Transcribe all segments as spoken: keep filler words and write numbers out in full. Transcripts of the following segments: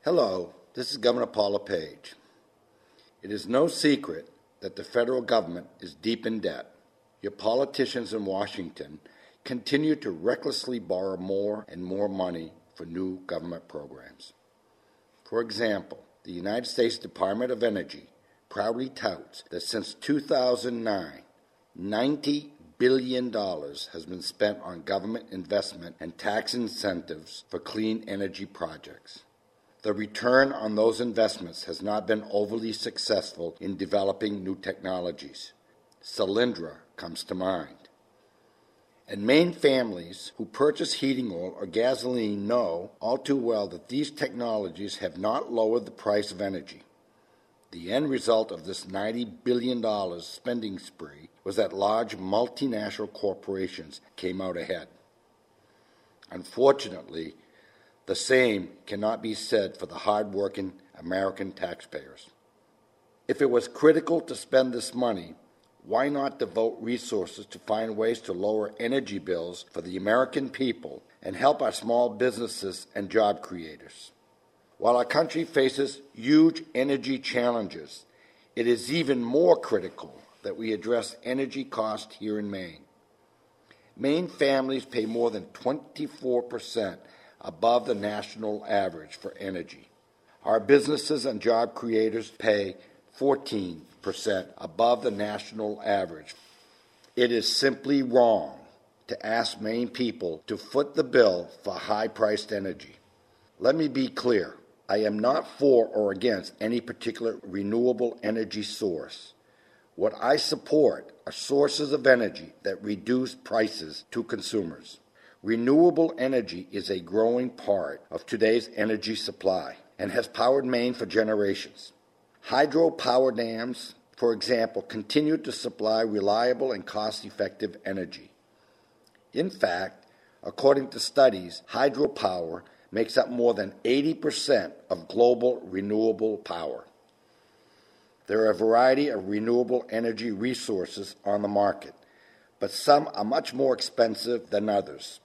Hello, this is Governor Paul LePage. It is no secret that the federal government is deep in debt. Your politicians in Washington continue to recklessly borrow more and more money for new government programs. For example, the United States Department of Energy proudly touts that since two thousand nine, ninety billion dollars has been spent on government investment and tax incentives for clean energy projects. The return on those investments has not been overly successful in developing new technologies. Solyndra comes to mind. And Maine families who purchase heating oil or gasoline know all too well that these technologies have not lowered the price of energy. The end result of this ninety billion dollars spending spree was that large multinational corporations came out ahead. Unfortunately, the same cannot be said for the hard-working American taxpayers. If it was critical to spend this money, why not devote resources to find ways to lower energy bills for the American people and help our small businesses and job creators? While our country faces huge energy challenges, it is even more critical that we address energy costs here in Maine. Maine families pay more than twenty-four percent above the national average for energy. Our businesses and job creators pay fourteen percent above the national average. It is simply wrong to ask Maine people to foot the bill for high-priced energy. Let me be clear. I am not for or against any particular renewable energy source. What I support are sources of energy that reduce prices to consumers. Renewable energy is a growing part of today's energy supply and has powered Maine for generations. Hydropower dams, for example, continue to supply reliable and cost-effective energy. In fact, according to studies, hydropower makes up more than eighty percent of global renewable power. There are a variety of renewable energy resources on the market, but some are much more expensive than others.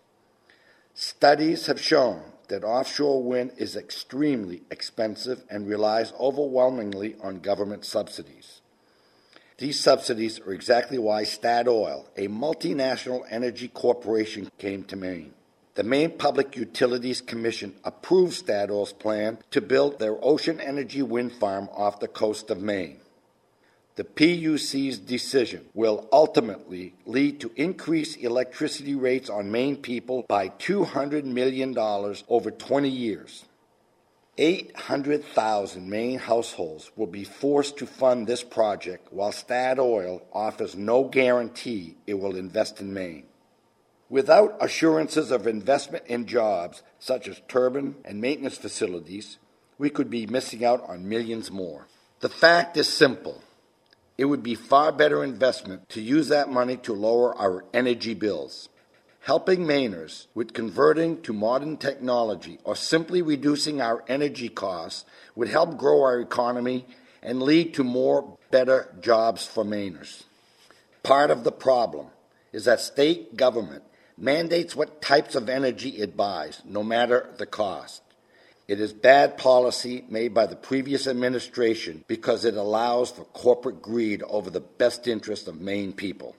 Studies have shown that offshore wind is extremely expensive and relies overwhelmingly on government subsidies. These subsidies are exactly why Statoil, a multinational energy corporation, came to Maine. The Maine Public Utilities Commission approved Statoil's plan to build their ocean energy wind farm off the coast of Maine. The P U C's decision will ultimately lead to increased electricity rates on Maine people by two hundred million dollars over twenty years. eight hundred thousand Maine households will be forced to fund this project, while Statoil offers no guarantee it will invest in Maine. Without assurances of investment in jobs, such as turbine and maintenance facilities, we could be missing out on millions more. The fact is simple. It would be far better investment to use that money to lower our energy bills. Helping Mainers with converting to modern technology or simply reducing our energy costs would help grow our economy and lead to more better jobs for Mainers. Part of the problem is that state government mandates what types of energy it buys, no matter the cost. It is bad policy made by the previous administration because it allows for corporate greed over the best interest of Maine people.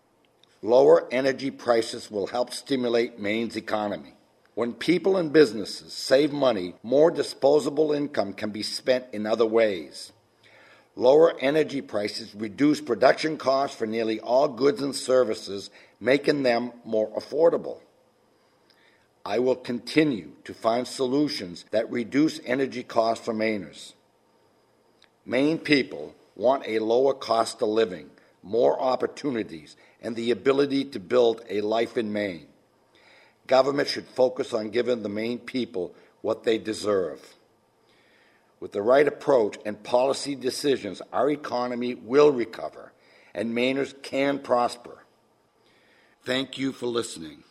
Lower energy prices will help stimulate Maine's economy. When people and businesses save money, more disposable income can be spent in other ways. Lower energy prices reduce production costs for nearly all goods and services, making them more affordable. I will continue to find solutions that reduce energy costs for Mainers. Maine people want a lower cost of living, more opportunities, and the ability to build a life in Maine. Government should focus on giving the Maine people what they deserve. With the right approach and policy decisions, our economy will recover, and Mainers can prosper. Thank you for listening.